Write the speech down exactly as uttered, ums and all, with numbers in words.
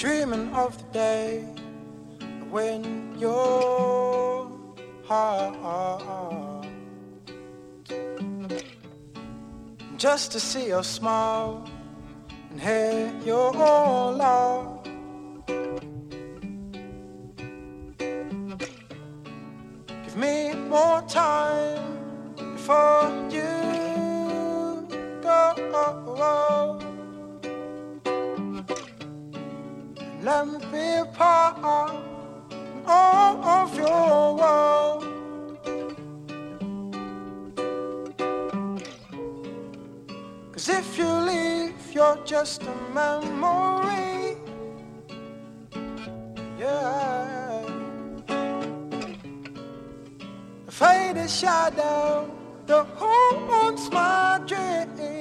dreaming of the day when your heart, just to see your smile and hear your laugh. Give me more time before you go. Let me be a part all of your world. Cause if you leave, you're just a memory. Yeah, a faded shadow that haunts my dreams.